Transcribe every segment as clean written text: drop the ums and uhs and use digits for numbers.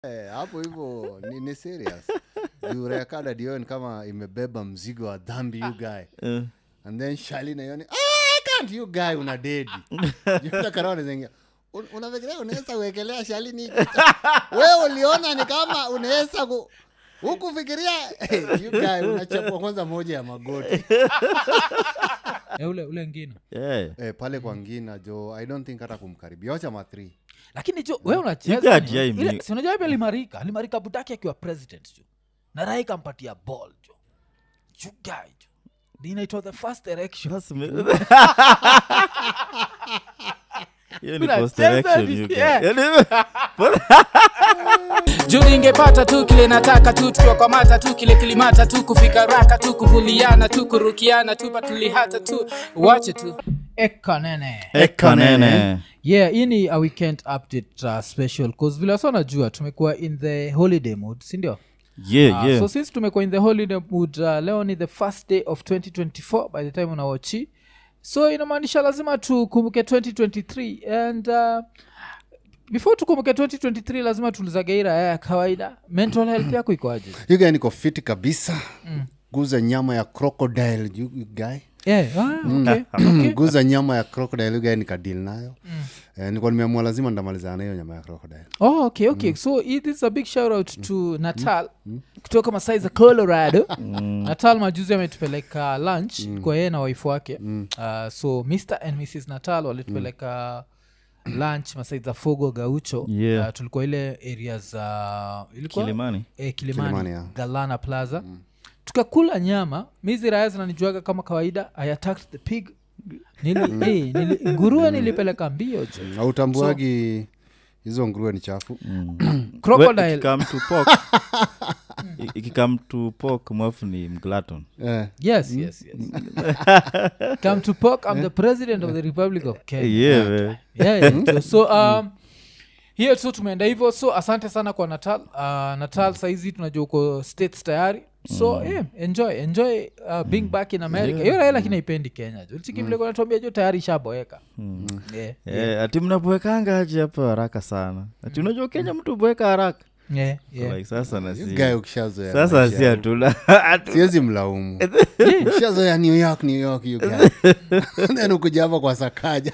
Hapo hivyo ni serious. You record Dion kama imebeba mzigo wa dhambi you guy. And then Shalina yoni, can't you guy una dedi. Yule karone zengia. Unafikiria unaweza kuwekelea Shalini? Wewe uliona ni kama unaweza hukufikiria you guy unachapwa kwanza moja ya magoti. Ule ngina. Pale kwa ngina jo, I don't think hata kumkaribia. Acha ma 3. Lakini jo wewe unacheza ile si unajua alimarika budaki akiwa president jo. Na Rai kampatia ball jo. You guy jo. Inaitwa the first election. Hiyo ni post election you guys. Juu ingepata tu kile nataka tu tukiwa kwa mata tu kile kilimata tu kufika raka tu kuvuliana tu kurukiana tu patulihata tu wache tu Ekanene. Yeah, ini a weekend update special cause vile sana najua tumekuwa in the holiday mood, si ndio? Yeah. So since tumekuwa in the holiday mood leo ni the first day of 2024 by the time unawachi. So inamaanisha lazima tukumbuke 2023 and before tukumbuke 2023 lazima tulizageira ya kawaida. Mental health yako iko aje? You guy niko fit kabisa. Guza nyama ya crocodile you guy. Okay. Guza nyama ya crocodile you guy nikadil nayo. Nilikuwa nimeamua lazima ndamaliza nayo nyama ya crocodile. Okay. So it is a big shout out to Natal kutoka Masai za Colorado. Natal majuzi ametupeleka lunch kwa yeye na wife wake. So Mr and Mrs Natal walitupeleka lunch Masai za Fogo Gaucho. Tulikuwa ile areas ilikuwa Kilimani yeah. Galana Plaza. Tukakula nyama. Mizi raya zinanijuaga kama kawaida. I attacked the pig. Nguruwe nilipeleka mbio jo. Hautambuagi hizo nguruwe ni chafu. Crocodile Ikikam to pork mwafu ni mglaton. Yes. Come to pork, I'm the president of the Republic of Kenya. Yeah. So here so tumeenda hivyo. So asante sana kwa Natal. Natal saizi tunajua uko states tayari. So enjoy being back in America. Hiyo raila lakini haipendi Kenya. Ulitiki vile kwa tuambia jo tayari shaboeka. Ati mnaboekanga aje hapa haraka sana. Ati unajua Kenya mtu boeka haraka. Yeah. Like sasa na si. Guy ukishazoea. Sasa si atula. Siwezi mlaumu. Ukishazoea New York you guy. Then ukujava kwa Sakaja.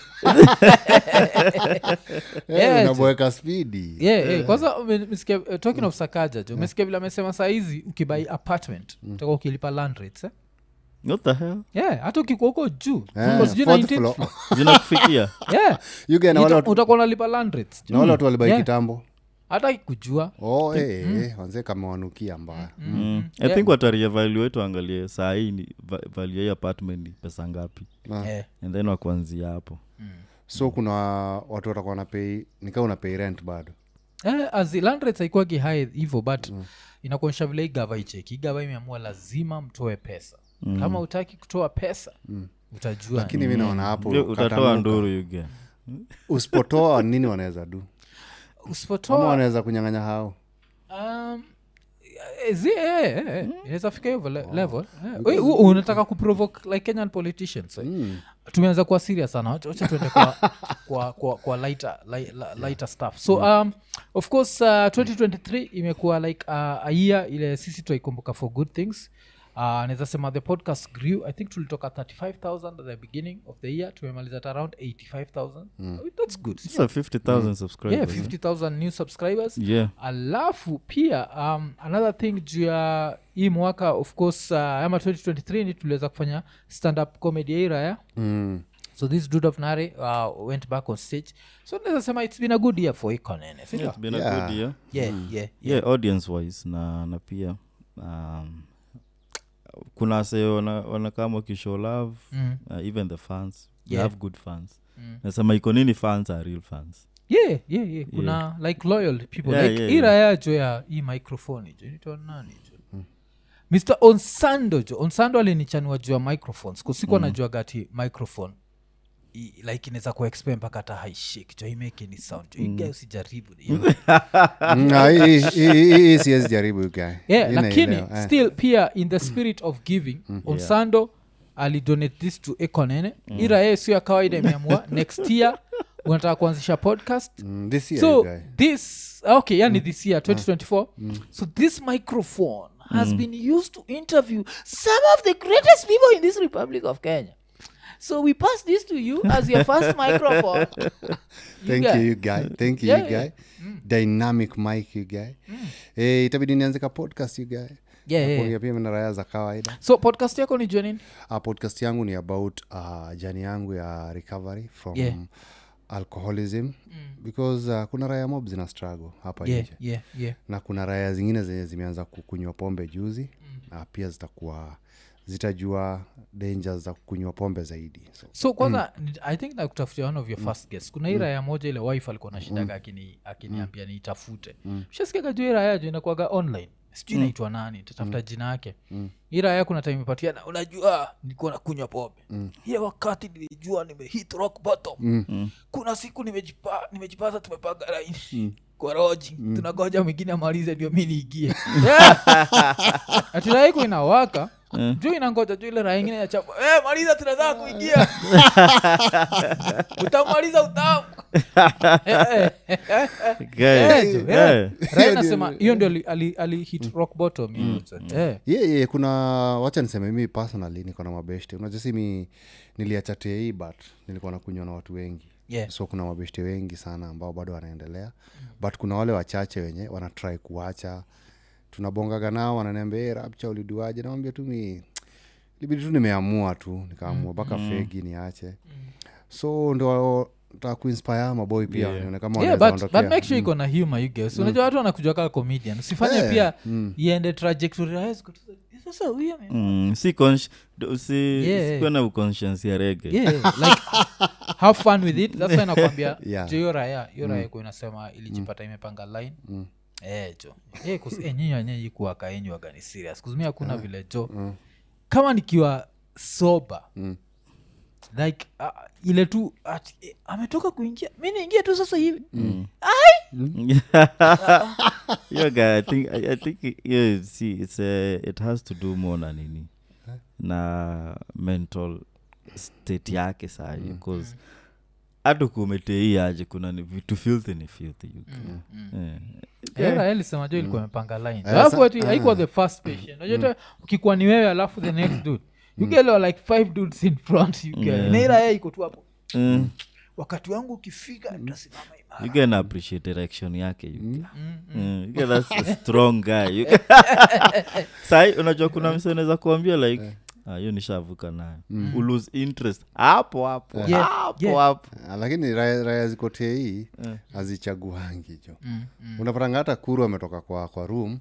Unaboeka speedy. Kwanza umesikia talking of Sakaja jo. Umesikia vile amesema saa hizi ukibai apartment utakuwa ukilipa land rates What the hell? Hata ukikuwa huko juu. Zinakufikia. You guy na wala utakuwa unalipa land rates. Na wala watu walibai kitambo. Hata kujua wanze kama wanukia mbaya. I think watareevaluate waangalie saa hii ni value ya apartment ni pesa ngapi. And then wakuanzia hapo. So kuna watu watakuwa na pay nikao una pay rent bado. As the land rates haikuwa high hivyo but inakuonyesha vile igava icheki. Igava imeamua lazima mtoe pesa. Kama utaki kutoa pesa utajua. Lakini mimi naona hapo utatoa nduru you get. Usipotoa nini wanaweza do? Usipotoa wanaweza kunyang'anya hao. Inaweza fika hiyo level. Unataka kuprovoke like Kenyan politicians. Tumeanza kuwa serious sana. Acha tuende kwa lighter stuff. So of course 2023 imekuwa like a year ile sisi tuikumbuka for good things. Naweza sema the podcast grew. I think tulitoka 35,000 at the beginning of the year. Tumemaliza around 85,000. That's good. It's 50,000 subscribers. 50,000 new subscribers. Alafu pia another thing juu ya hii mwaka of course ama 2023 ni tuliweza kufanya stand up comedy era So this dude of Nare went back on stage. So naweza sema it's been a good year for Ekanene. It's been a good year. Yeah, audience wise na pia kuna say wana kama kishow love even the fans they have good fans. Nasema iko nini fans are real fans. Kuna like loyal people ira ya jo ya hii microphone jo nito nani jo Mr. Onsando alinichanua juu ya microphones kwa siku anajua gati microphone like inaweza ku expand mpaka hata high shake jo make any sound jo ingawa usijaribu hii siwezi jaribu guy. Lakini still pia in the spirit of giving Onsando ali donate this to Ekanene. Ira yeye sio ya kawaida imeamua next year unataka kuanzisha podcast This year, so you guy. this okay yani this year 2024 so this microphone has been used to interview some of the greatest people in this Republic of Kenya. So we pass this to you as your first microphone. Thank guy. you guy. Thank you, Yeah, you guy. yeah. Dynamic mic, you guy. Itabidi nianze ka podcast, you guy. Yeah. Kuongea pia na raya za kawaida. So podcast yako ni nini? Podcast yangu ni about journey yangu ya recovery from alcoholism because kuna raya mob zina struggle hapa nje. Yeah. Na kuna raya zingine zenye zimeanza kukunywa pombe juzi na pia zitajua dangers za kunywa pombe zaidi. So kwanza I think na kutafutia one of your first guests. Kuna hii raya moja ile wife alikuwa na shida akiniambia niitafute. Ushasikia kajua hii raya jo inakuwaga online. Sijui inaitwa nani, tatafuta jina yake. Hii raya kuna time imepatia na unajua nilikuwa nakunywa pombe. Ile wakati nilijua nimehit rock bottom. Kuna siku nimejipata tumepanga line. Kwa roji tunagoja mwingine amalize ndio mimi niingie. Ati raya iko inawaka. Juu inangoja juu ile raya ingine ya chapa. Maliza tunataka kuingia. Utamaliza utamu. Raya nasema hiyo ndio ali hit rock bottom. Yeah, kuna wacha niseme mimi personally niko na mabeshte. Unajua si niliacha hii but nilikuwa nakunywa na watu wengi. So kuna mabeshte wengi sana ambao bado wanaendelea. But kuna wale wachache wenye wana try kuacha. Tunabongaga nao wananiambia Rapcha uliduaje, naambia tu libidi tu nimeamua tu nikaamua baka fegi niache. So ndo nataka kuinspire maboy pia nione kama wanaweza ondokea. But make sure iko na humor you guys. Unajua watu wanakuja kama comedian. Usifanye pia iende trajectory rise sasa huyo si kuna conscience ya reggae. Like have fun with it. That's why nakwambia hiyo raya iko inasema ilijipata imepanga line. Jo nyinyi kuwa kaenyi wagani serious kuzumia hakuna vile jo kama nikiwa sober like ile tu ametoka kuingia mimi niingie tu sasa hivi Yo guy, I think see it has to do more na nini na mental state yake saa because hata kumetei aje kuna ni vitu filthy alisema jo ilikuwa imepanga line alafu haikuwa the first patient unajua ukikuwa ni wewe alafu the next dude you get like 5 dudes in front you get na iko tu hapo wakati wangu ukifika nitasimama imara you can appreciate direction yake you get that's a strong guy sai unajua kuna msee anaweza kuambia like hiyo nishavuka nayo lose interest hapo lakini raya ziko tei hazichaguangi jo unapatanga hata kuru ametoka kwa room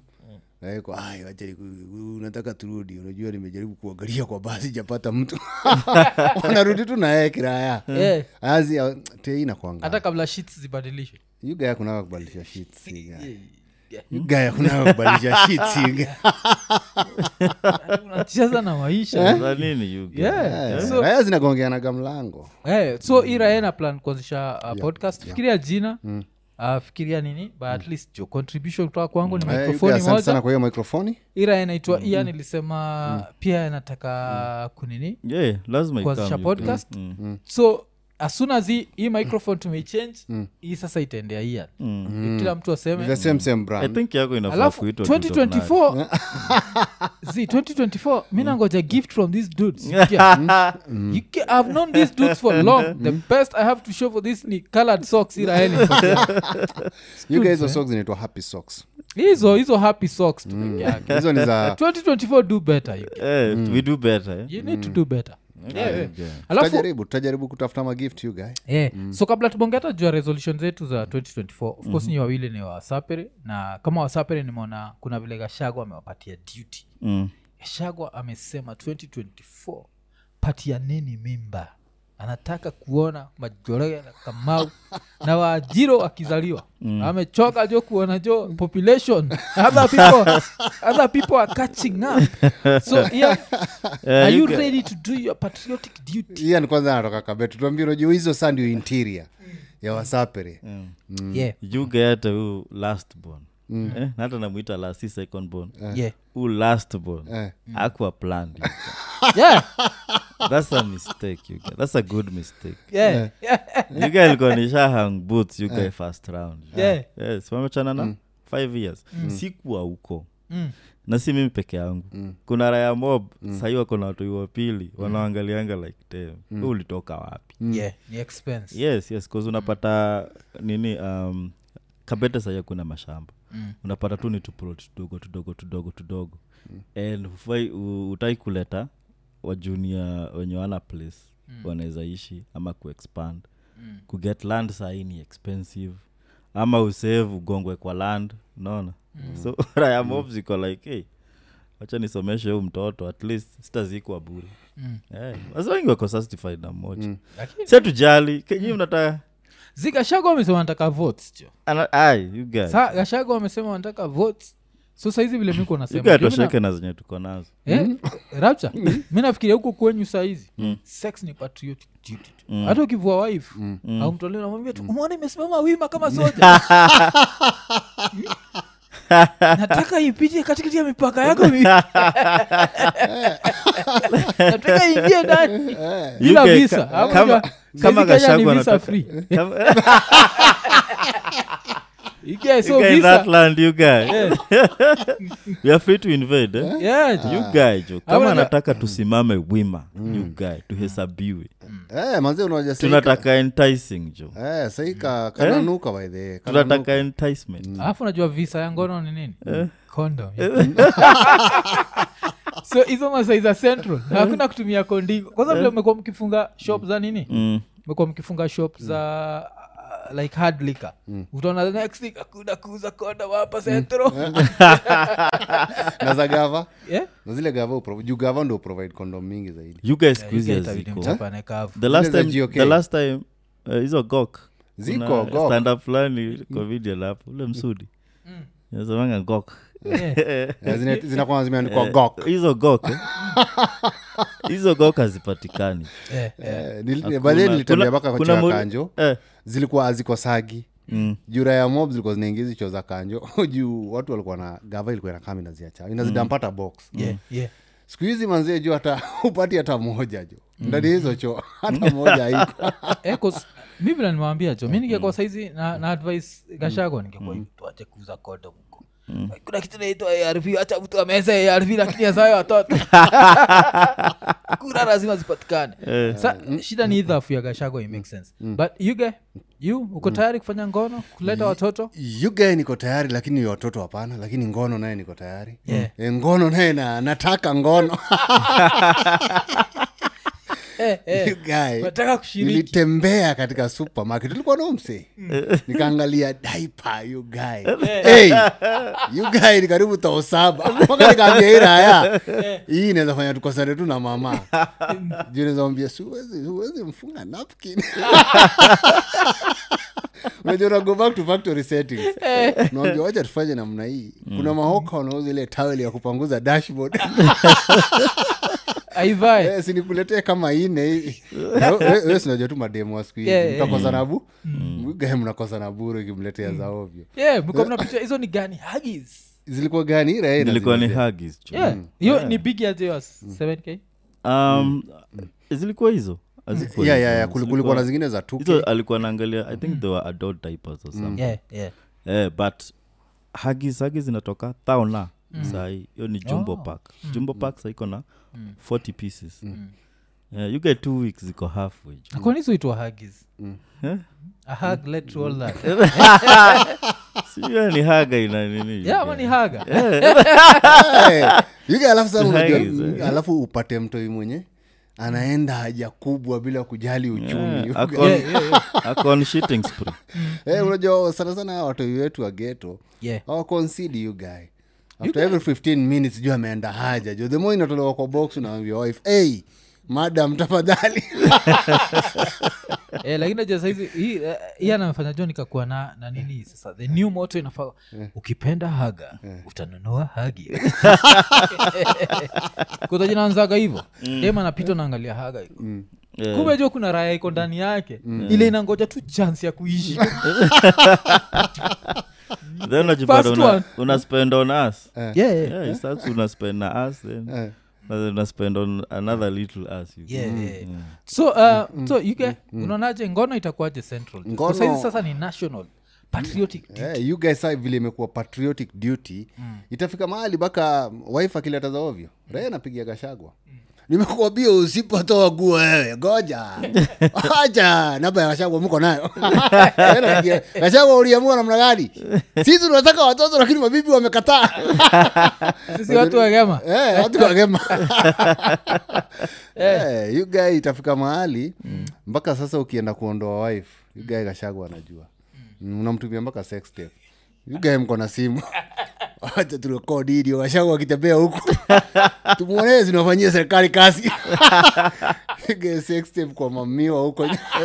unataka turudi, unajua nimejaribu kuangalia kwa basi japata mtu wanarudi tu na yeye kiraya azi tei na kuanga hata kabla sheets zibadilishwe you guy kuna kubadilisha sheets you guy kuna kubadilisha sheets unacheza na maisha za nini you guy so raya zinagongeana gamlango so ira ina plan kuanzisha podcast fikiria jina fikiria nini but at least your contribution kutoka kwangu ni microphone moja sana kwa hiyo microphone ira inaitwa Ian nilisema pia nataka kunini lazima kuanzisha podcast so as soon as hii microphone tumechange hii sasa itaendea Ian kila mtu aseme the same brand I think yako inafaa kuitwa 2024 mimi nangoja gift from these dudes I've known these dudes for long the best I have to show for this ni colored socks ira you guys are socks inaitwa happy socks hizo happy socks tu hizo ni za 2024 do better we do better you need to do better tutajaribu kutafuta magift you guy so kabla tubongeta juu ya resolution zetu za 2024 of course ni wawili ni wasapere na kama wasapere nimeona kuna vile Gachagua amewapatia duty Gachagua amesema 2024 patia nini mimba anataka kuona Majoroge na Kamau na Wajiro akizaliwa amechoka jo kuona jo population other people are catching up so are you ready to do your patriotic duty Ian kwanza anatoka Kabetu tuambie unajua hizo saa ndio interior ya wasapere you get a last born hata namuita last si second born last born aqua planned That's a mistake, you guys. That's a good mistake. Yeah. You guys alikuwa nisha hang boots you guys first round. Yeah. Yes, wamechana na 5 years. Sikuwa huko. Mm. Na si mimi peke yangu. Kuna raya mob, sasa hiyo kuna watu wa pili wanaangalianga like damn. Ulitoka wapi? Yeah, ni expense. Yes, cause unapata nini Kabete sasa kuna mashamba. Unapata tu ni tuplot tudogo. And utai kuleta wa junior wenye wana place wanaweza ishi ama kuexpand. Ku get land sasa ni expensive. Ama usave ugongwe kwa land, unaona? So raya mobs iko like hey, acha nisomeshe huyu mtoto at least sitazikwa bure. Wazee wengi wako satisfied na moja. Sasa tujali, kenyi mnataka Gashago amesema anataka votes jo. You guys. Sasa Gashago amesema anataka votes. So saizi vile miko nasema. You guys tosheke na zenye tuko nazo. Rapture. Mimi nafikiria huko kwenyu saizi sex ni patriotic duty. Hata ukivua wife au mtolee na mwambie tu umeona imesimama wima kama soja. Nataka ipite katikati ya mipaka yako mimi. Nataka ingie ndani. Bila visa. Kama Gashago visa free. You guys, so in that land, you guys. We are free to invade. Yeah. You guys, kama nataka tusimame wima, you guys, tuhesabiwe. Manze unaja sasa. Tunataka enticing jo. Sasa kananuka by the way. Tunataka enticement. Alafu unajua visa ya ngono ni nini? Condom. So hizo masaiza central. Hakuna kutumia kondiko. Kwanza vile mmekuwa mkifunga shop za nini? Mmekuwa mkifunga shop za like hard liquor. Utaona the next thing hakuna kuuza condom hapa central. Na za gava? Yeah. Na zile gava gava ndio provide condom mingi zaidi. You guys squeeze ziko. The last time hizo gok. Ziko gok. Stand up fulani COVID hapo. Ule msudi. Yazamanga gok. Zinakuwa zimeandikwa gok. Hizo gok hazipatikani. Baadaye nilitembea mpaka kwa Kanjo. Zilikuwa haziko sagi. Jura ya mob zilikuwa zinaingiza cho za Kanjo. Juu watu walikuwa na gava ilikuwa na kamera ziacha. Inazidampata box. Yeah. Siku hizi manzee juu hata upati hata moja jo. Ndani hizo cho hata moja haiko. Cause mimi nimwambia jo, mimi ningekuwa saizi na advice Gashago ningekuwa tuache kuuza condom huko. Kuna kitu inaitwa ARV, acha mtu ameze ARV lakini asaye watoto. Kuna lazima zipatikane. Sasa shida ni idhafu ya Gashago, it makes sense. But you uko tayari kufanya ngono, kuleta watoto? You guy niko tayari lakini watoto hapana, lakini ngono naye niko tayari. Ngono naye nataka ngono. You guy, nataka kushiriki. Nilitembea katika supermarket, tulikuwa na mse. Nikaangalia diaper you guy. Hey, you guy ni karibu 7,000. Mpaka nikaambia hii raya. Hii inaweza fanya tukosane tu na mama. Juu nawambia siwezi mfunga napkin. Unajua go back to factory settings. Naambia wacha tufanye namna hii. Kuna mahoka wanauza ile towel ya kupanguza dashboard. Aivai. Sinikuletee kama ine. Wewe unajua tu mademo wa siku hizi. Mtakosa nabu. Mgae mnakosa na bure kimletea za ovyo. Mko mnapitia hizo ni gani? Huggies. Zilikuwa gani ile? Zilikuwa ni Huggies. Hiyo ni big as yours 7k. Zilikuwa hizo. Kulikuwa na zingine za 2k. Hizo alikuwa anaangalia, I think they were adult diapers or something. But Huggies zinatoka taona. Sai hiyo ni jumbo pack. Jumbo pack sasa iko na 40 pieces. You get 2 weeks ziko halfway. Akoni hizo itwa Huggies. A hug let through all that. Sio ni haga ina nini? Ni haga. You get alafu sana unajua, alafu upate mtoi mwenye anaenda haja kubwa bila kujali uchumi. Akon shitting spree. Unajua sana watu wetu wa ghetto. Au concede you guy. After every 15 minutes juu ameenda haja. Juu the more inatolewa kwa box unaambia wife, "Hey, madam tafadhali." Lakini najua saizi hii anafanya John nikakuwa na nini sasa. The new motto inafaa ukipenda haga utanunua hagi. Kwa jina anzaga hivyo. Dema anapita naangalia haga hiko. Kumbe jo kuna raya iko ndani yake. Ile inangoja tu chance ya kuishi. Then unajipata una spend on us. Yeah, starts una spend na us then. na spend on another little ass Yeah. So you get unaonaje ngono itakuwaje central Ngono- kwa sahizi sasa ni national patriotic duty. You guys vile imekuwa patriotic duty itafika mahali mpaka wife akileta za ovyo Raya napigia Gachagua nimekuambia usipotoa guo wewe goja acha namba ya Gachagua mko nayo Gachagua uliamua namna gani sisi tunataka watoto lakini mabibi wamekataa Sisi watu wagema watu wagema you guys itafika mahali mpaka sasa ukienda kuondoa wife you guys Gachagua anajua unamtumia mpaka sex tape you guys mko na simu acha turekodi video Gachagua akitembea huko tumuone zinafanyia serikali kazi sex tape kwa mamiwa huko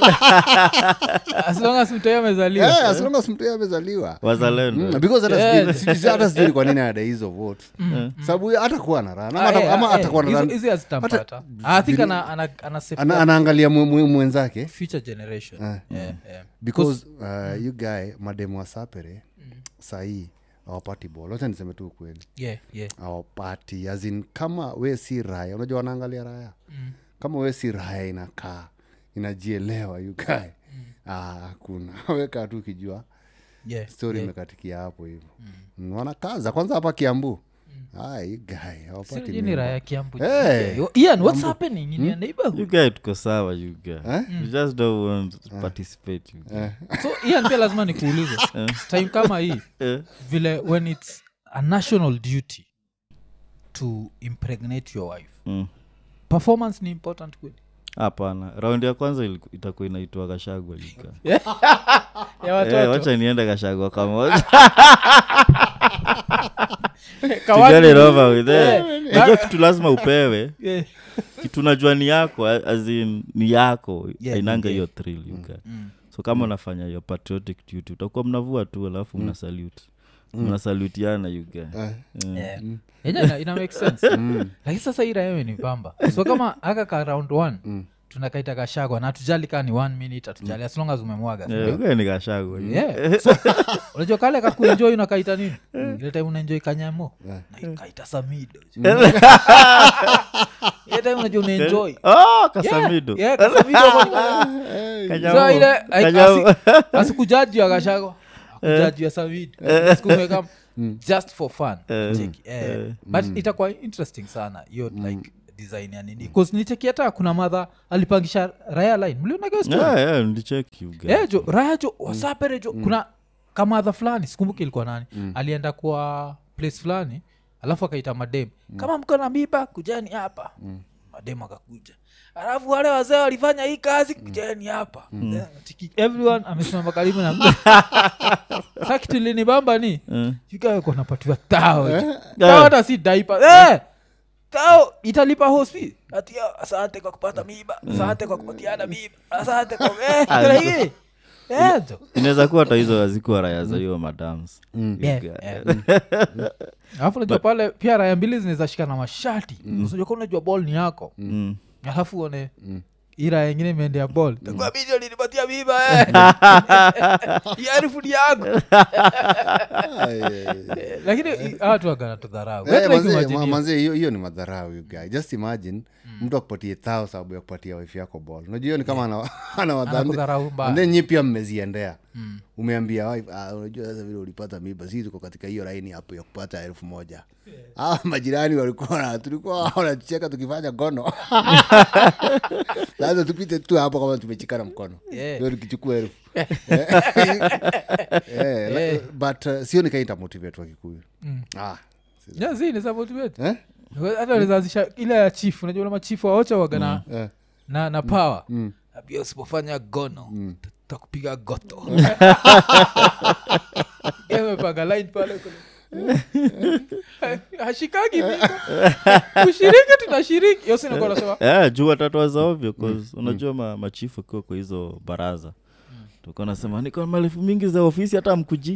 as long as mtu amezaliwa as long as mtu amezaliwa wazalendo because hata sijui kwa nini ada hizo vote sababu hata kuwa na raha ama atakuwa na raha hizi hazitampata I think anaangalia mwenzake future generation because you guy mademu wa Sapere sahi hawapati ball wacha niseme tu ukweli hawapati as in kama we si raya unajua wanaangalia raya kama we si raya inakaa inajielewa you guy hakuna weka tu kijua story imekatikia hapo hivyo wanakaza kwanza hapa Kiambu you guy hawapati ni raya Kiambu Hey. Ian what's happening in your neighborhood you guys tuko sawa you guys you just don't want to participate you guys. so Ian pia lazima nikuulize time kama hii vile when it's a national duty to impregnate your wife performance ni important kweli hapana round ya kwanza itakuwa inaitwa Gachagua you guys ya watoto wacha niende Gachagua kama Kawati. get it over with unajua kitu lazima upewe kitu najua ni yako as in ni yako inanga hiyo thrill you guys so kama unafanya your patriotic duty utakuwa mnavua tu alafu mnasalutiana you guys ina make sense lakini sasa ira yewe ni pamba so kama aka ka round 1 tunakaita Gachagua na tujali kama ni 1 minute atujali as long as umemwaga ni Gachagua so unajua kale kakuenjoy unakaita nini ile time unaenjoy kanyamo na kaita Samido ile time unajua unaenjoy Kasamido Kasamido so ile asikujaji ya Gachagua akujaji ya Samido sikumeka just for fun but itakuwa interesting sana hiyo like design ya nini because nicheki hata kuna madha alipangisha raya line mliona guys nilicheck you guys jo raya jo Wasapere jo kuna kama madha fulani sikumbuki ilikuwa nani alienda kwa place fulani alafu akaita madem kama mko na mimba kujeni hapa madem akakuja alafu wale wazee walifanya hii kazi kujeni hapa everyone amesimama karibu na sasa kitu linibamba ni yuka yuko napatiwa tao hata si diaper tao italipa hospitali ati asante kwa kupata mimba asante kwa kupatiana mimba asante kwa inaweza kuwa hata hizo hazikuwa raya za hiyo madams alafu unajua pale pia raya mbili zinaweza shika na mashati unajua kwa unajua ball ni yako alafu uone ira nyingine imeendea ball kwa video nilipatia mimba yarifu ni yangu lakini watu wakana tudharau manze hiyo ni madharau you guys just imagine mtu akupatie thao sababu ya kupatia wife yako ball unajua hiyo ni kama ana wadhani and then nyi pia mmeziendea umeambia wife unajua sasa vile ulipata mimba sisi tuko katika hiyo line hapo ya kupata 1,000 majirani tulikuwa wanacheka tukifanya gono lazima tupite tu hapo kama tumechikana mkono ndio tukichukua 1,000 but sio nikaita motivate wa Kikuyu ni motivate hata unazazisha ile ya chief unajua kama chief waocha waga na power pia usipofanya gono takupiga goto panga line pale hashikagi ushiriki tunashiriki yosi niko nasema juu watatoa za ovyo cause unajua machifu kwa hizo baraza tuko nasema niko na malifu mingi za ofisi hata mkuji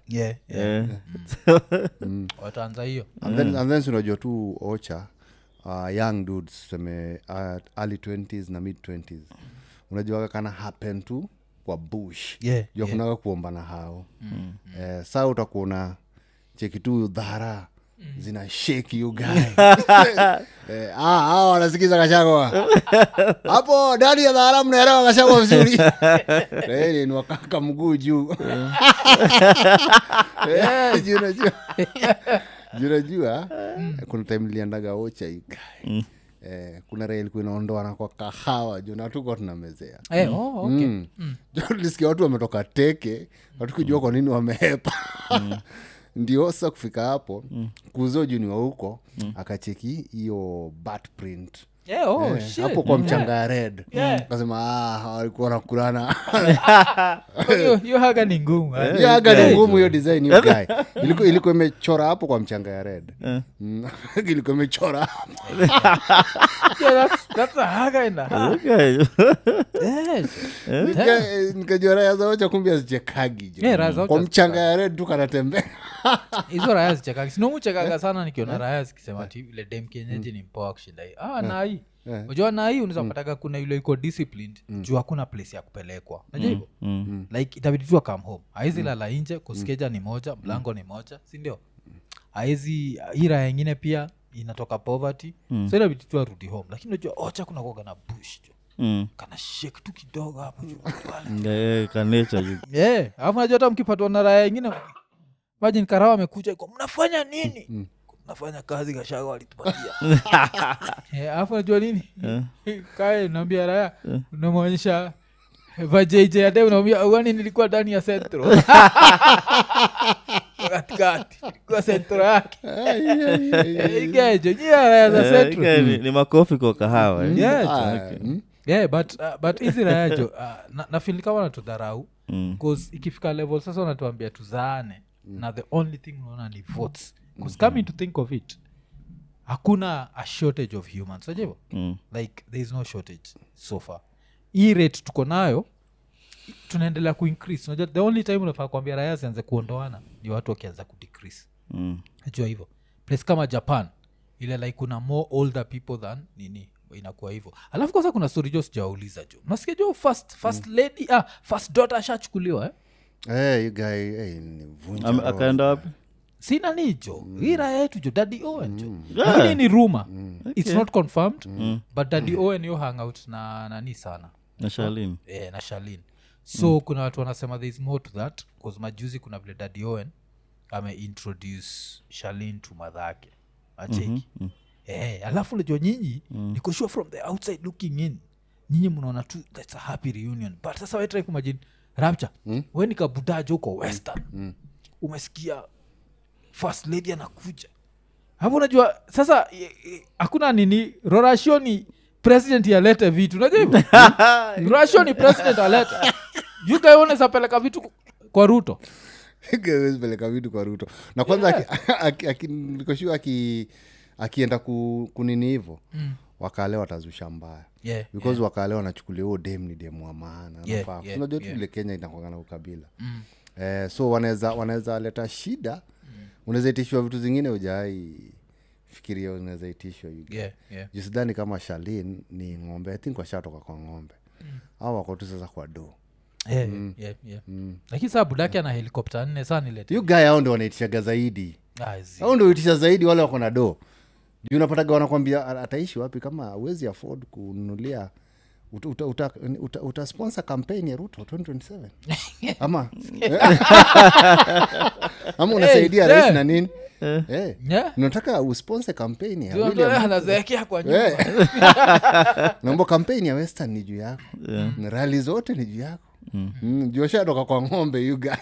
wataanza hiyo and then unajua tu ocha young dudes tuseme early 20s na mid 20s unajua kana happen tu kwa bush kunaka kuomba na hao saa utakuona cheki tu dhara zina shake you guy. Wanasikiza Gachagua hapo ndani ya dhara, mnaelewa Gachagua vizuri. Ni wakaka mguu juu. Unajua kuna time niliandaga Ocha you guy. Kuna rail ilikuwa inaondoa na kwa kahawa juu na tuko tunamezea. Okay. Tulisikia watu wametoka teke, watu kujua kwa nini wamehepa. Ndio sasa kufika hapo kuzo juu ni wa huko akacheki hiyo bat print. Shit. Hapo kwa mchanga ya red. Akasema walikuwa wanakulana. Hiyo haga ni ngumu. Hiyo haga ni ngumu hiyo design hiyo guy. Ilikuwa imechora hapo kwa mchanga ya red. Ilikuwa imechora. That's a haga in the house. Nikajua raya za Ocha kumbe azijekagi. Kwa mchanga ya red tu kanatembea. Hizo raya zichekagi. Sinomuchekaga sana nikiona raya zikisema ati ile dem kienyeji ni mpoa kushinda hii. Nai. Unajua nai unaweza kupataka kuna yule iko disciplined juu hakuna place ya kupelekwa. Unajua hivyo? Like itabidi tu come home. Haizi lala nje, kuskeja ni moja, mlango ni moja, si ndio? Haizi ira nyingine pia inatoka poverty. So itabidi tu arudi home. Lakini unajua Ocha kuna kuoga na bush jo. Kana shake tu kidogo hapo juu pale. Kanecha juu. Alafu unajua hata mkipatwa na raya nyingine imagine Karawa amekuja iko mnafanya nini? Nafanya kazi Gachagua alitupatia. Alafu unajua nini? Kae naambia raya unamwonyesha vajeje ade unamwambia wani nilikuwa ndani ya centro. Katikati kwa centro yake. Igeje ni raya za centro. Ni makofi kwa kahawa. But hizi raya jo na feel kama wanatudharau because ikifika level sasa wanatuambia tuzaane na the only thing unaona ni votes. Because coming to think of it, hakuna a shortage of humans. Unajua? Like there is no shortage so far. Hii rate tuko nayo tunaendelea kuincrease. Unajua the only time unafaa kuambia raia zianze kuondoana ni watu wakianza kudecrease. Unajua hivyo. Place kama Japan ile like kuna more older people than nini inakuwa hivyo. Alafu kwanza kuna story jo sijauliza jo. Nasikia jo first lady first daughter ashachukuliwa you guy ni vunja. Akaenda wapi? Sina nijo ira yetu jo Daddy Owen jo. Lakini ni rumor. It's not confirmed but Daddy Owen yo hang out na nani sana na Charlene. Na Charlene. So kuna watu wanasema there is more to that because majuzi kuna vile Daddy Owen introduce Charlene to madhake acheki. Alafu unajua nyinyi niko sure from the outside looking in nyinyi mnaona tu that's a happy reunion but sasa wewe try imagine Rapture wewe ni kabudajo uko western umesikia first lady anakuja hapo unajua sasa hakuna nini rorashoni president alete vitu unajua hivyo rorashoni president alete you guys wanaweza peleka vitu kwa Ruto peleka vitu kwa Ruto na kwanza nikoshua akienda kunini hivyo wakale watazusha mbaya because wakale wanachukulia huo dem ni demu wa maana nafaa unajua tu ile Kenya inakuwa na ukabila so wanaweza leta shida unaweza itishwa vitu zingine hujai fikiria unaweza itishwa jisidhani kama Charlene ni ng'ombe I think washatoka kwa ng'ombe au wako tu sasa kwa do lakini saa budake ana helikopta 4 sana nilete you guy hao ndio wanaitishaga zaidi hao ndio waitisha zaidi wale wako na do unapataga wanakwambia ataishi wapi kama uwezi afford kununulia uta-sponsor campaign ya Ruto 2027 ama unasaidia rais na nini unataka usponsor campaign ya William anazeekea kwa nyumba naomba campaign ya Western ni juu yako na rally zote ni juu yako juu shatoka kwa ng'ombe you guy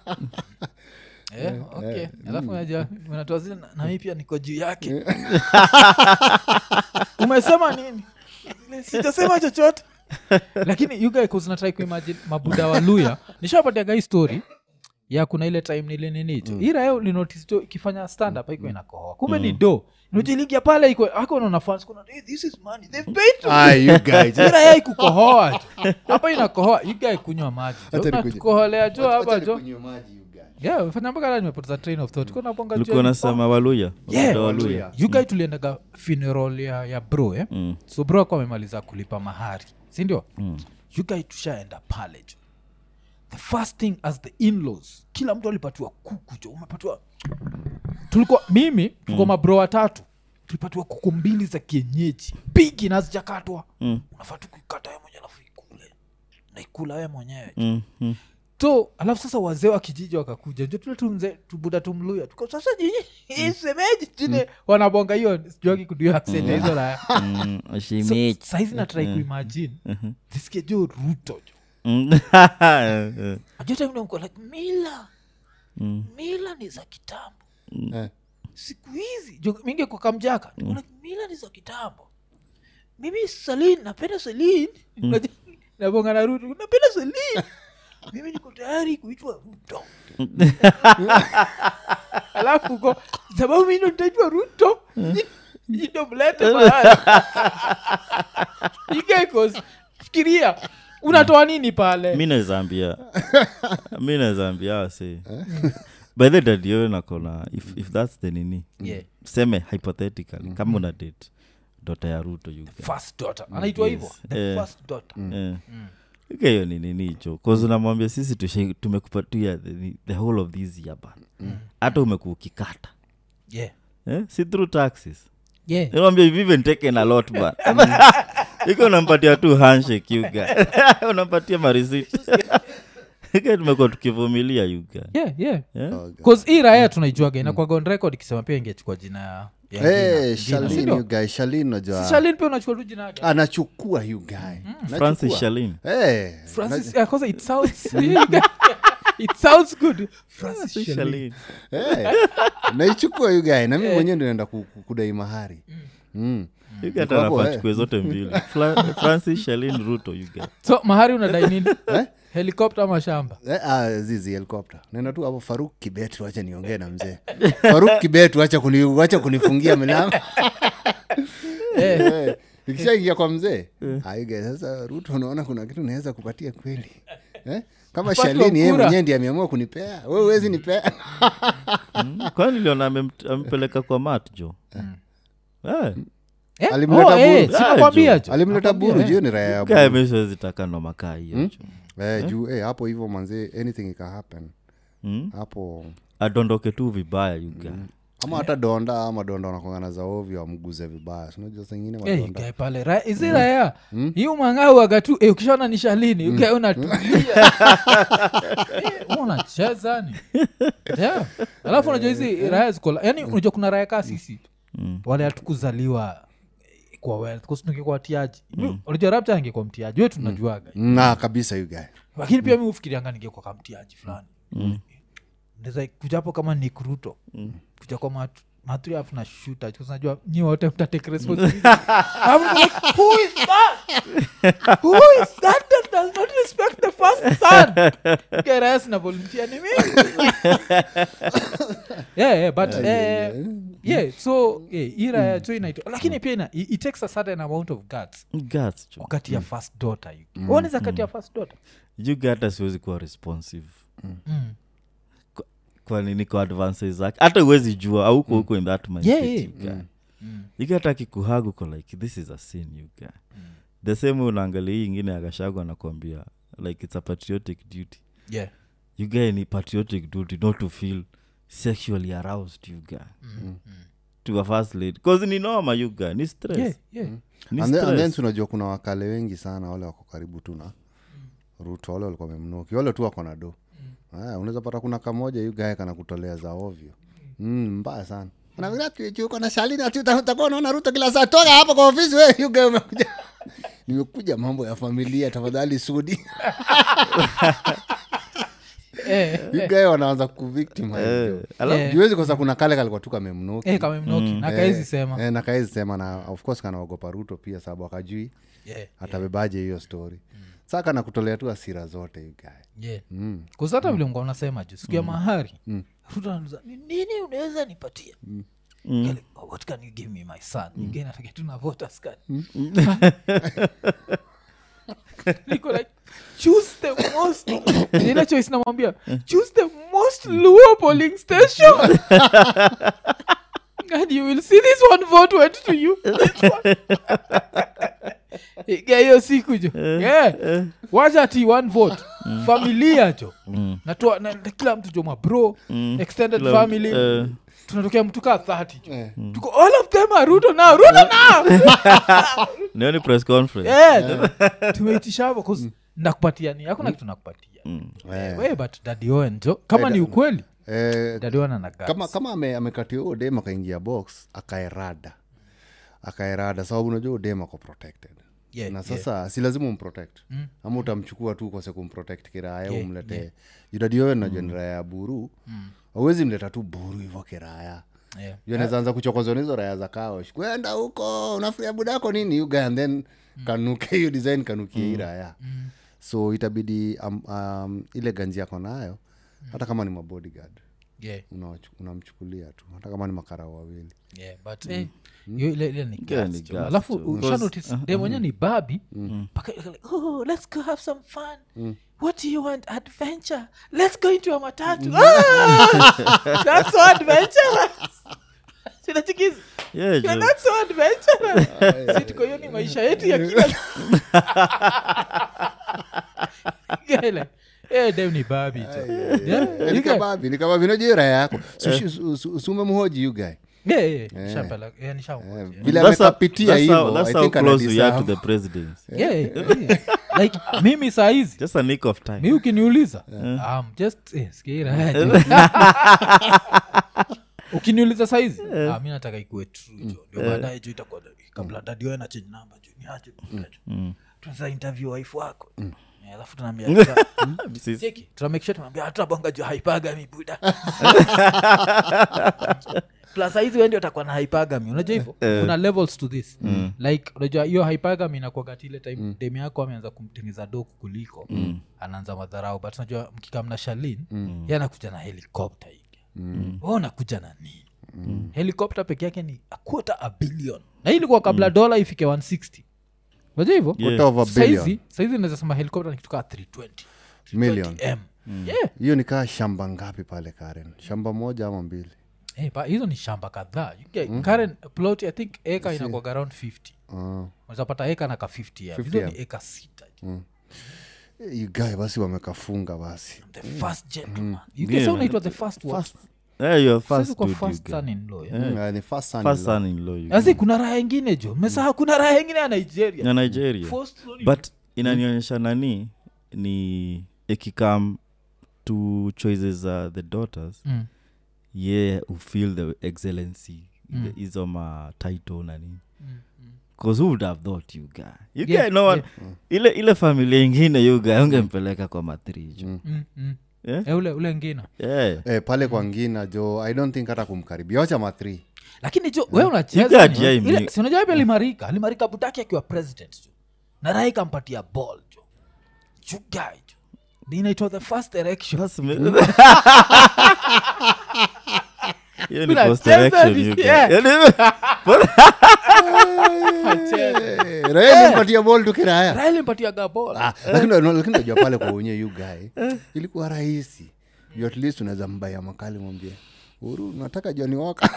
okay alafu unajua unatoa na mimi pia niko juu yake umesema nini sijasema chochote lakini you guys na try kuimagine mabuda wa Luya nishapatia guy story ya kuna ile time nile ninicho ira yao ni notice to ikifanya stand up iko inakohoa kumbe ni do unajiligia pale iko ako unaona fans kuna this is money they've paid you guys ira yao kukohoa hapa inakohoa you guys kunywa maji unakoholea jo hapa jo ufanya mpaka leo nimepoteza train of thought kuna bonga ulikuwa unasema Waluya Waluya you guys tuliendaga funeral ya bro so bro kwa amemaliza kulipa mahari si ndio you guys tushaenda pale jo the first thing as the in-laws kila mtu alipatiwa kuku jo umepatiwa tulikuwa mimi tulikuwa mabro watatu tulipatiwa kuku 2 za kienyeji bigi na zijakatwa unafaa tu kuikata wewe mwenyewe alafu ikule na ikula wewe mwenyewe so alafu sasa wazee wa kijiji wakakuja ndio tule tumze tubuda tumluya tuko sasa nyinyi semeji chini wanabonga hiyo sijoki kudio accent hizo la Shemeji. so, saizi na try kuimagine zisikie jo Ruto jo ajota mimi niko like mila ni za kitambo siku hizi jo mingi kwa kamjaka niko like mila ni za kitambo mimi Celine napenda Celine nabonga na Ruto napenda Celine mimi niko tayari kuitwa Ruto alafu uko sababu mimi ndo nitaitwa Ruto ndio mlete mahali ikekos fikiria unatoa nini pale mimi nazaambia say by the dad you nakona if that's the nini seme hypothetically kama una date daughter ya Ruto you first daughter anaitwa hivyo the first daughter hiyo ni nini hicho cause unamwambia sisi tumekupatia the whole of this year ban hata umekukikata si through taxes unamwambia you've even taken a lot ban iko unampatia tu handshake you guy unampatia marisiti iko tumekuwa tukivumilia you guy cause hii raya tunaijuaga inakuwa on record ikisema pia ingechukua jina ya Shalin you guy Shalin unajua Shalin pia unachukua tu jina yake anachukua you guy Francis Shalin Francis because it sounds good Francis Shalin naichukua you guy na mimi mwenyewe ndio naenda kudai mahari you get anafachukue zote mbili Francis Shalin Ruto you get so mahari unadai nini helicopter ama shamba zizi helicopter nenda tu hapo Faruk Kibet acha niongee na mzee Faruk Kibet acha kunifungia milango nikishaingia kwa mzee haige sasa Ruto unaona kuna kitu naweza kupatia kweli kama Shalini yeye mwenyewe ndiye ameamua kunipea wewe huwezi nipea kwani niliona amempeleka kwa mat jo alimleta buru juu ni raya kaya mesho zitaka ndo makaa hiyo juu hapo hivyo manze anything can happen hapo adondoke tu vibaya you guy ama hata donda wanakongana za ovyo amguze vibaya unajua zingine madonda guy pale izira ya hiyo mangao agatu ukishona ni Shalini ukae unatulia unacheza ni alafu unajua hizi raya ziko yani unajua kuna raya kama sisi wale hatukuzaliwa kwa wealth kwa sababu kwa tiaji unajua Raptor angekuwa mtiaji wewe tunajuaga na kabisa you guy lakini pia mimi ufikiria ngani ningekuwa kama mtiaji fulani ndeza kujapo kama ni Ruto kuja kwa matri afu na shooter kwa unajua nyi wote mtatake responsibility who is that does not respect the first son keras na volunteer ni mimi but so ira so inaitwa lakini pia it takes a certain amount of guts wakati ya first daughter unaweza kati ya first daughter you get us siwezi kuwa responsive kwa nini kwa advances zake hata uwezi jua au huko in that mindset you get akikuhagu kwa like this is a sin you guy the same unaangalia hii nyingine akashagwa anakuambia like it's a patriotic duty you guy ni patriotic duty not to feel sexually aroused you guy to a first lady because ni normal you guy ni stress and then unajua kuna wakale wengi sana wale wako karibu tu na Ruto wale walikuwa wamemnoki wale tu wako na do unaweza pata kuna kamoja you guy kana kutolea za ovyo mbaya sana anaambia uko na Shalini utakuwa unaona Ruto kila saa toka hapa kwa ofisi wewe you guy umekuja nimekuja mambo ya familia tafadhali Sudi you guy wanaanza kuvictimize juwezi kwa sababu kuna kale kalikuwa tu kamemnoki na kaezi sema na kaezi sema na of course kana ogopa Ruto pia sababu akajui atabebaje hiyo story saka na kutolea tu hasira zote you guy kuzata vile mko unasema je siku ya mahari Ruto anaanza nini unaweza nipatia what can you give me my son again nataka tu na voters card niko like choose the most nina choice namwambia choose the most Luo polling station and you will see this one vote went to you hiyo siku jo wacha ati one vote familia jo natoa na kila mtu jo bro extended family tunatokea mtu kaa 30 tuko all of them are Ruto now Nioni press conference. Tumeitisha hapo cause nakupatia ni hakuna kitu nakupatia wewe but Daddy Owen jo kama ni ukweli Daddy Owen anakaa kama amekatia huo dem akaingia box akaerada sababu unajua dem ako protected na sasa si lazima umprotect ama utamchukua tu kwa sababu kumprotect kiraya umlete Daddy Owen najua ni raya buru hauwezi mleta tu buru hivyo kiraya Yanaanza kuchokozwa hizo raya za kao. Kwenda huko unafikiria budako nini you guy and then kanuke hiyo design kanukie raya. So itabidi ile ganji yako nayo hata kama ni bodyguard. Unamchukulia tu hata kama ni makara wawili. But ile ni gas. Alafu usha notice demo ni babi paka oh let's go have some fun. What do you want? Adventure. Let's go into a matatu. That's so adventurous. Sina chikizi. Yeah, that's so adventurous. Sitiko hiyo ni maisha yetu ya kila. Gele. Dem ni babi tu. Ni kama vinojera yako. Usume mhoji you guy. Shambala. Ni shamu. Vile amekapitia hivyo. That's how close you are to the president. Like mimi saa hizi just a nick of time. Mimi ukiniuliza just skira. Ukiniuliza saa hizi mimi nataka ikuwe true jo. Ndio baadaye jo itakuwa kabla Daddy Owen change number jo. Niache jo. Tunza interview wife wako. Alafu tunaambia cheki tunamake sure tunaambia hatabonga jo hypergamy buda. Plus hizi wewe ndio utakuwa na hypergamy unajua hivyo kuna levels to this like unajua hiyo hypergamy inakuwa ile time dem yako ameanza kumtengeza doku kuliko anaanza madharau but unajua mkikamna Shalin yeye anakuja na helicopter hiki wao anakuja na nini helicopter peke yake ni $250 million na ilikuwa kabla dola ifike 160 unajua hivyo saizi naweza sema helicopter ni kitu kama 320 million hiyo ni kama shamba ngapi pale Karen shamba moja ama mbili hizo ni shamba kadhaa Karen plot I think eka inakuwa around 50 unapata eka na ka 50 hizo ni eka 6 you guy basi wamekafunga basi the first gentleman you guys unaitwa the first one you're first dude first son in law ni first son in law asi kuna raha nyingine jo mmesaha kuna raha nyingine ya Nigeria but inanionyesha nani ni ikikam to choices the daughters who feel the excellency the ma title nani because who would have thought you guy no one ile familia nyingine you guy ungempeleka kwa matrijo ule ngina pale kwa ngina jo I don't think hata kumkaribia acha ma3 lakini jo wewe unacheza ile si unajua pia limarika budaki akiwa president jo na Rai kampatia ball jo guy jo inaitwa the first election hiyo ni post election you guy Raila mpatia ball tu kiraya Raila mpatia ball lakini unajua pale kwa unye you guy ilikuwa rahisi you at least unaweza mbaya makali mwambie Uhuru nataka Johnny Walker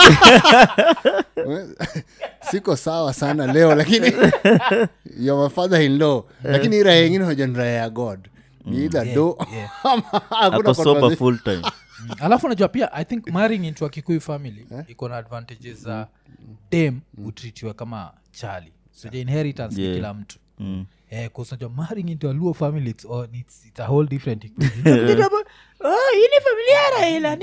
siko sawa sana leo lakini your father in law lakini ira yengine hoja ya God ni either do hakuna sober full time alafu unajua pia I think marrying into a Kikuyu family iko na advantages za dem utritiwa kama chali so the inheritance kila mtu because unajua marrying into a Luo family it's a whole different equation ini familia Raila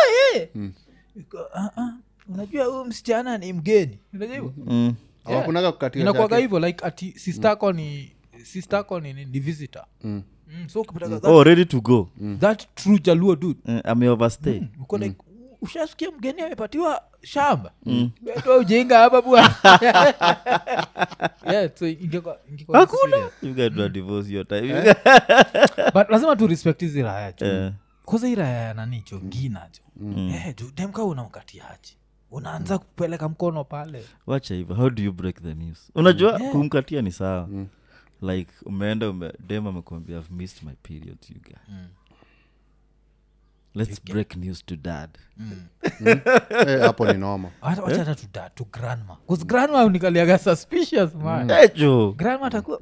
unajua huyu msichana ni mgeni unajua hivyo hawakunaga kukatia inakuwa hivyo like ati sister ko ni visitor so ukipata ready to go that true Jaluo dude ame overstay uko like ushasikia mgeni amepatiwa shamba ndio ujinga hapa bwana so ingekuwa hakuna you get to divorce your time but lazima tu respect hizi raya tu koza ira ya nani cho ngina jo demka unamkatia haji unaanza kupeleka mkono pale wacha hivyo how do you break the news unajua kumkatia ni sawa like umeenda dem amekwambia I've missed my period you guys let's break news to dad hapo ni normal wacha hata to dad to grandma because grandma unikaliaga suspicious man grandma atakuwa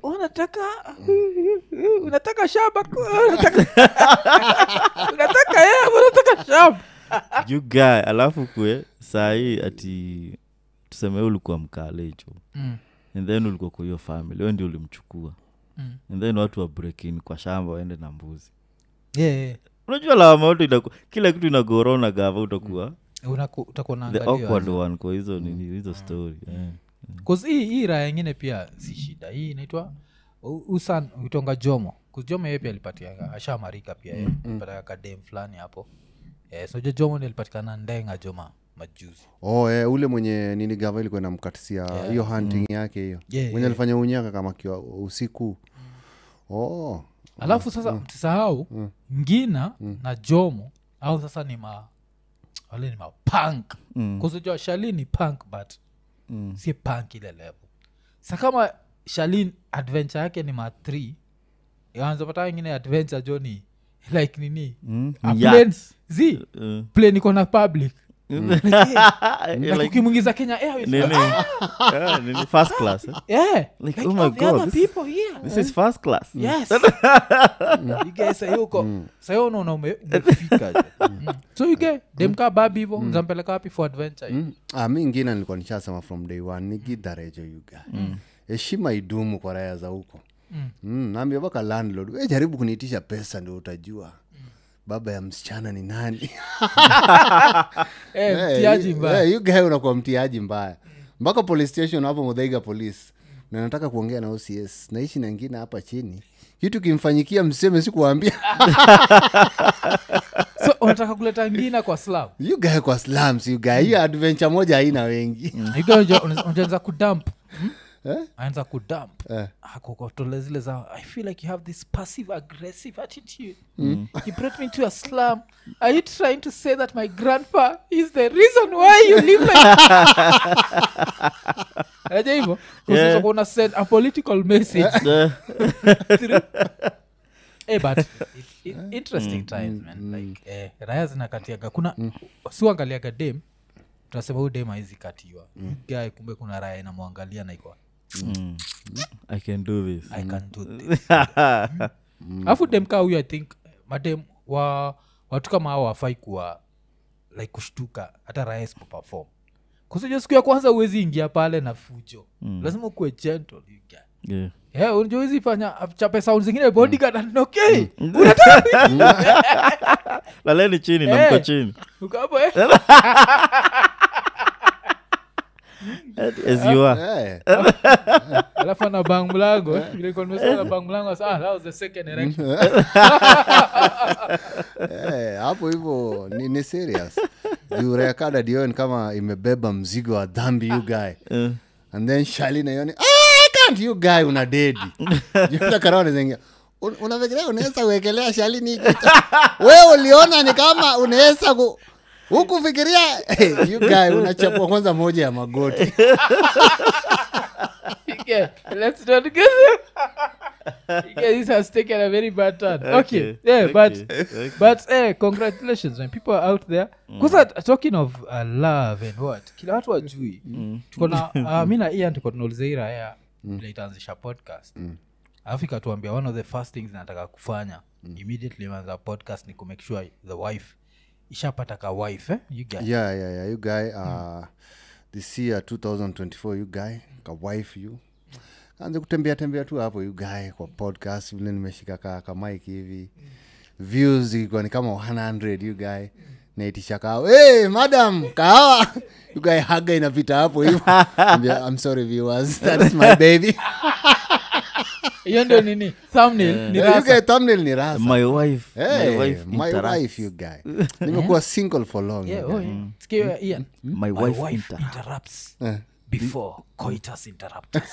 unataka shamba unataka shamba you guy alafu kwe saa hii ati tuseme ulikuwa mkalejo and then ulikuwa kwa hiyo family wewe ndio ulimchukua and then watu wa break in kwa shamba waende na mbuzi. Unajua lawama wote kila kitu inagorona gava utakuwa utakuwa the naangalia awkward one kwa hizo nini hizo story. cause hii raya nyingine pia si shida. Hii inaitwa usan utonga Jomo. Cause Jomo yeye pia alipatia ashamarika pia yeye alipata kadem fulani hapo. So Jomo ndiye alipatikana Ndenga Joma majuzi. Ule mwenye nini gava ilikuwa inamkatisia hiyo hunting yake hiyo. Mwenye alifanya unyaka kama kiwa usiku. Alafu sasa msisahau Ngina na Jomo au sasa ni wale ni punk. Kuzojua Shalini ni punk but si punk ile level. Sasa kama Shalini adventure yake ni 3 yaanza pata wengine adventure Johnny like nini plane plane iko na public like ukimwingiza Kenya Airways nini first class like oh my god this is first class. Yes. You guys yuko sayo unaona umefika. So you get dem ka babi hivyo unampeleka wapi for adventure? Mimi ngine nilikuwa nishasema from day one nigidarejo you guy. Heshima idumu kwa raya za huko. Naambia baka landlord wewe jaribu kuniitisha pesa ndio utajua baba ya msichana ni nani. Mtiaji mbaya. You guy unakuwa mtiaji mbaya. Mpaka police station hapo Muthaiga police. Na nataka kuongea na OCS. Naishi na ngine hapa chini. Kitu kimfanyikia mseme sikuambia. So unataka kuleta ngina kwa slum? You guy kwa slums you guy. Hiyo adventure moja haina wengi. You guy unaanza kudump. Anza kudump. Akokotole zile za I feel like you have this passive aggressive attitude. You brought me to a slum. Are you trying to say that my grandpa is the reason why you live like Aje hivyo? Because una send a political message. But it's interesting times man. Like raya zinakatiaga kuna siuangaliaga dem tunasema huyu dem haizi katiwa. Guy kumbe kuna raya inamwangalia na iko I can do this. Afu dem ka huyu I think madem watu kama hao wafai kuwa like kushtuka hata raya sipo perform. Kusoje siku ya kwanza uwezi ingia pale na fujo. Lazima ukuwe gentle you guy. Unajua hizi fanya chape sound zingine bodyguard and okay. Unataka laleni chini na mko chini. Uko hapo as you are. Alafu na bang mlango ile kwa nimesema bang mlango sasa that was the second erection. Hapo hivyo ni serious. Jure kada Dion kama imebeba mzigo wa dhambi you guy. And then Shalina yoni can't you guy una dedi. Jua karone zengia. Unafikiria unaweza kuwekelea Shalini kitu? Wewe uliona ni kama unaweza hukufikiria you guy unachapwa kwanza moja ya magoti. Let's not get this has taken a very bad turn. Okay. But congratulations when people are out there. Because talking of love and what kila watu wajui tuko na mimi na Ian tuko tunauliza ira ya ile itaanzisha podcast. Afrika tuambia one of the first things nataka kufanya immediately manza podcast ni to make sure the wife ishapata ka wife you guy. Yeah you guy this year 2024 you guy ka wife you anza kutembea tu hapo you guy kwa podcast vile nimeshika ka mic hivi views iko ni kama 100 you guy naitisha kao madam kawa you guy haga inapita hapo hivi. I'm sorry viewers that's my baby. Hiyo ndio nini thumbnail ni rasa. You guy thumbnail ni rasa. My wife you guy. Nimekuwa single for long. Sikia Ian. My wife interrupts before coitus interruptus.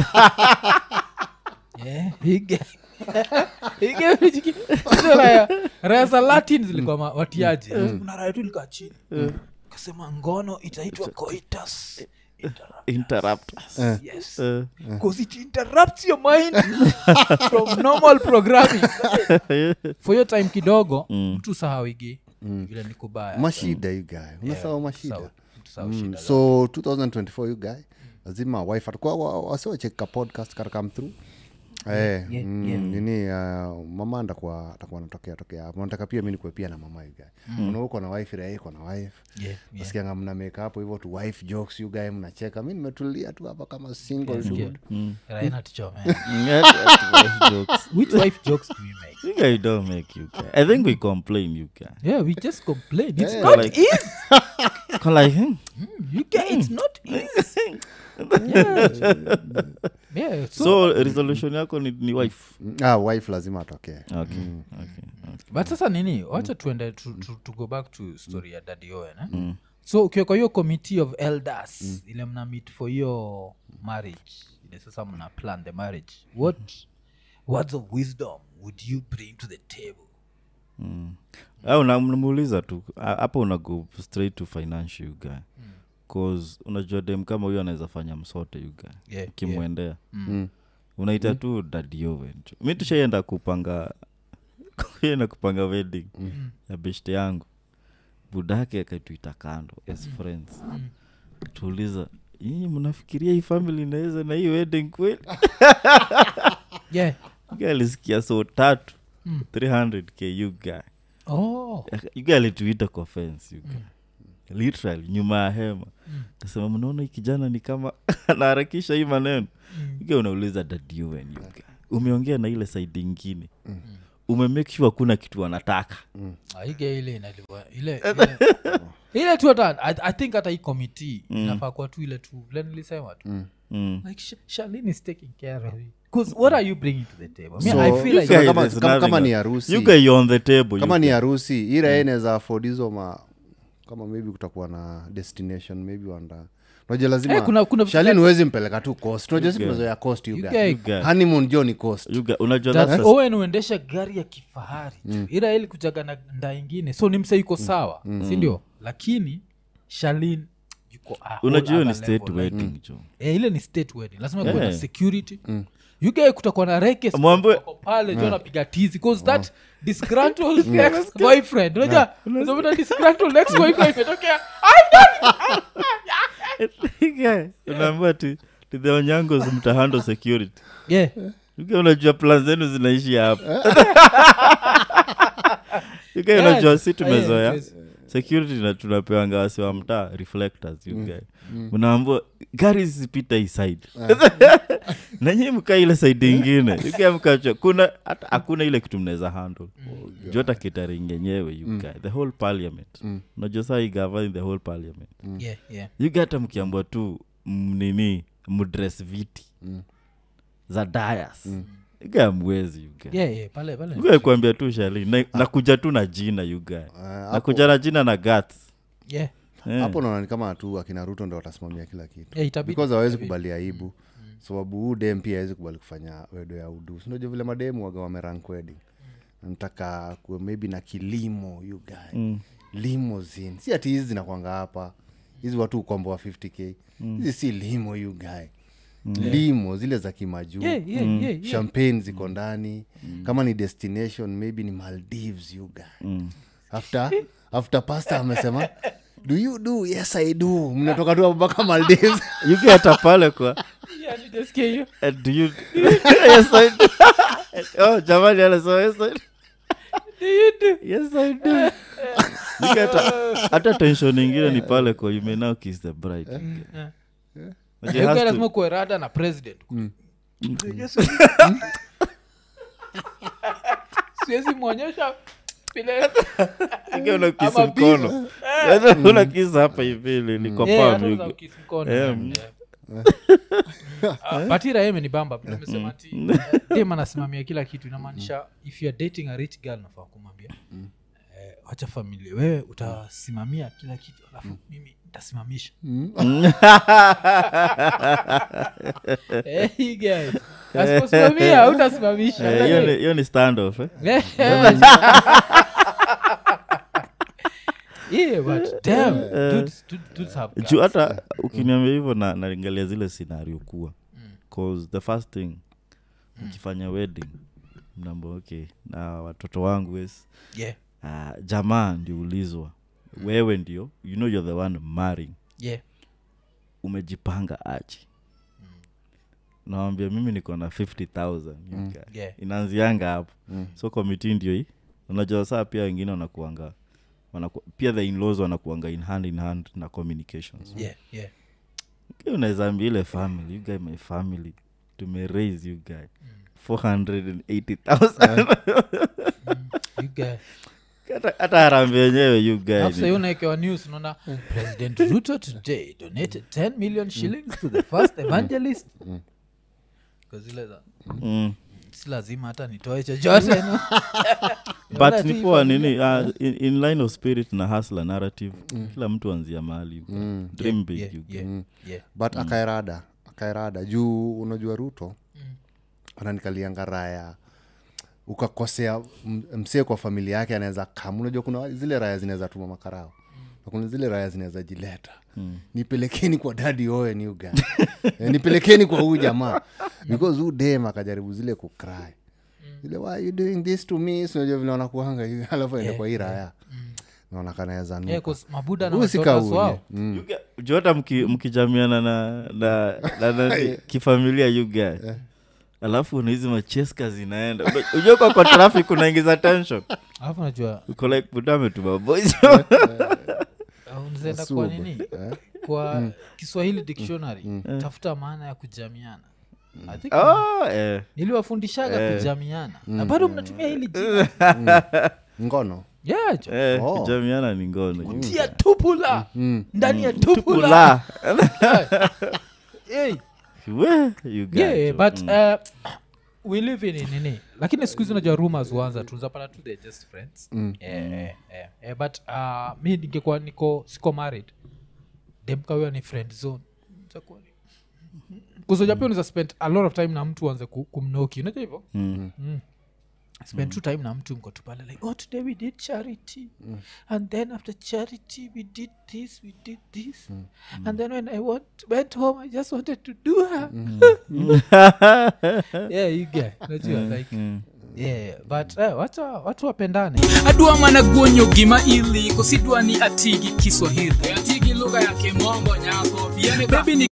Rasa Latin zilikuwa watiaji. Kuna raya tu lika chini. Kasema ngono itaitwa coitus interruptus. Yes. Because it interrupts your mind from normal programming. For your time kidogo, mtu sahawigi. Vile ni kubaya. Mashida you guy. Unasahau mashida. So 2024 you guy lazima wife atakuwa wasio check podcast kar come through nini mama atakuwa anatokea hapo. Nataka pia mimi nikuwe pia na mama you guy. Unaoko na wife ile iko na wife. Nasikia mna make hapo hivyo tu wife jokes you guy mnacheka. Mimi nimetulia tu hapa kama single dude. Raina tuchome. Jokes. Which wife jokes do we make? You guys don't make you guys. I think we complain you guys. Yeah, we just complain. It's not like- easy. Like You get it's not easy. Yeah. so resolution yako ni wife. Wife lazima atokee. Okay. But sasa nini wacha tuende to go back to story ya Daddy Owen so ukiwa kwa hiyo committee of elders ile mna meet for your marriage ile sasa mna plan the marriage what words of wisdom would you bring to the table? Au unamuuliza tu hapo una go straight to financial guy. Cause unajua dem kama huyo anaweza fanya msote you guy. Kimwendea. Unaita tu Daddy Owen. Mimi tushaenda kupanga wedding ya beshte yangu. Budake akatuita kando as friends. Tuuliza, "Yeye mnafikiria hii family inaweza na hii wedding kweli?" Yeah. Alisikia so 300k you guy. You guy alituita kwa fence you guy. Literally nyuma ya hema. Kasema mnaona hii kijana ni kama anaharakisha hii maneno. You guy unauliza Daddy Owen you guy. Umeongea na ile side nyingine. Umemake sure kuna kitu wanataka. Aige ile inaliwa ile tu hata I think hata hii committee inafaa kwa tu ile tu vile nilisema tu like Charlene is taking care of it because what are you bringing to the table? So, I feel like kama ni harusi you guys on the table kama ni harusi ila inaweza afford hizo kama maybe kutakuwa na destination maybe wanda unajua lazima kuna Charlene huwezi mpeleka tu cost unajua sisi tumezoea cost you guys honeymoon jo ni cost you guys unajua that's Owen uendesha gari ya kifahari ila ile kujaga na nda nyingine so ni mse yuko sawa si ndio lakini Charlene yuko unajua ni state wedding jo ile ni state wedding lazima kuwe na security you guys kutakuwa na reke pale jo napiga tizi because that disgruntled ex boyfriend unajua unazopata disgruntled ex boyfriend imetokea unaambia tu the Onyangos mtahando security yeah unajua plan zenu zinaishi hapa unajua si tumezoea security na tunapewa wasi wa mtaa reflectors you guys unaambia gari zisipita hii side na nyinyi mkaa ile side nyingine you guys mkacho kuna hata hakuna ile kitu mnaweza handle jota catering yenyewe you guys the whole parliament unajua sasa hii govern the whole parliament yeah you guys mkiambia tu nini mdress viti za dayas Yuga mwezi yuga. Yeah, pale. Yuga kuambia tu Charlene na kuja tu na jina yuga. Na kuja na jina na guts. Yeah. Hapo naona ni kama tu akina Ruto ndio watasimamia kila kitu. Yeah, because hawezi kubali aibu. Sababu huu dem pia hawezi kubali kufanya wedo ya udu. Unajua vile mademu waga wamerank wedding. Nataka kuwe maybe na kilimo you guy. Limousine. Si ati hizi zinakuanga hapa. Hizi watu ukombo wa 50k. Hizi si limo you guy. Limo zile za kimajuu. Yeah. Champagne ziko ndani. Kama ni destination maybe ni Maldives you guy. After pastor amesema do you do? Yes I do. Mnatoka tu mpaka Maldives. You get a pale kwa. Yeah, you just scare you. Do you? Yes I do. Oh, jamani anasema yes I do. Do you do? Yes I do. You get hata tension nyingine ni pale kwa you may now kiss the bride. You guys lazima kuwe rada na president. Siwezi muonyesha pile. Inge una kiss mkono. Una kiss hapa hivi ni kwa palm yuko. Kiss mkono. Patira yeye ni bamba bila nimesema ati dem anasimamia kila kitu inamaanisha if you are dating a rich girl nafaa kumwambia acha familia wewe utasimamia kila kitu alafu mimi nitasimamisha. Hey guys asiposimamia utasimamisha. Hiyo ni standoff Yeah, but damn, dudes have guts. Juu hata ukiniambia hivyo na naangalia zile scenario kuwa cause the first thing ukifanya wedding mnambo okay na watoto wangu yeah jamaa ndio ulizwa wewe ndio you know you're the one marrying yeah umejipanga aje naambia mimi niko na 50,000 Yeah. inaanzianga hapo. So committee ndio hii unajua saa pia wengine wanakuanga pia the in-laws wanakuanga in hand na communications. Yeah. Unaweza ambia ile family, you guys my family to me raise you guys 480,000 You guys. hata harambe yenyewe you guys. After you naikewa news unaona President Ruto today donated 10 million shillings to the first evangelist. Because ile za si lazima hata nitoe chochote no. But ni poa nini in line of spirit na hustler narrative. Kila mtu anzia mahali. Dream big you guys. Yeah. But akairada juu unajua Ruto ananikalianga raya ukakosea msee kwa familia yake anaweza kama unajua kuna zile raya zinaweza tuma makarao na kuna zile raya zinaweza jileta nipelekeni kwa daddy oe ni uga nipelekeni kwa huyu jamaa because who dem akajaribu zile kukry zile why you doing this to me so unajua vile wanakuanga alafu ende kwa hii raya naona kanaweza nuka cuz mabuda na watoto wao Jota mkijamiana na kifamilia you guys. Alafu na hizo macheska zinaenda. Unajua kwa traffic unaingiza tension. Alafu unajua uko like budame tu maboys. Unzenda kwa nini? Kwa Kiswahili dictionary tafuta maana ya kujamiana. I think niliwafundishaga kujamiana. Na bado mnatumia hili jina. Ngono. Yeah. Kujamiana ni ngono. Kutia tupula. Ndani ya tupula. Hey. You guys. Yeah, but we live in nini. Lakini siku hizi unajua rumors huanza tunapata tu they just friends. But mimi ningekuwa siko married. Demkawa ni friend zone. Itakuwa ni. Kuzoja pia unaweza spend a lot of time na mtu anze kumnoki. Unajua hivyo? Spend two time na mtu mko tu pale like today we did charity and then after charity we did this and then when I went home I just wanted to do her. Yeah, you get unajua like yeah but watu wapendane adua managuonyo gima ili kusidwa ni atigi Kiswahili atigi lugha ya Kimombo nyako baby ni